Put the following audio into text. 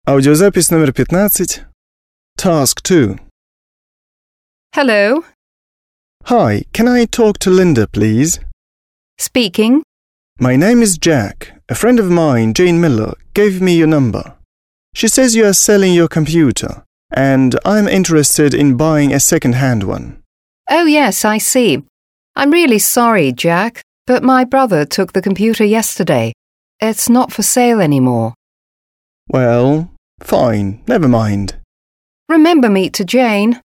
Аудиозапись номер 15. Task 2. Hello. Hi, can I talk to Linda, please? Speaking. My name is Jack. A friend of mine, Jane Miller, gave me your number. She says you are selling your computer, and I'm interested in buying a second-hand one. Oh, yes, I see. I'm really sorry, Jack, but my brother took the computer yesterday. It's not for sale anymore. Well, fine, never mind. Remember me to Jane.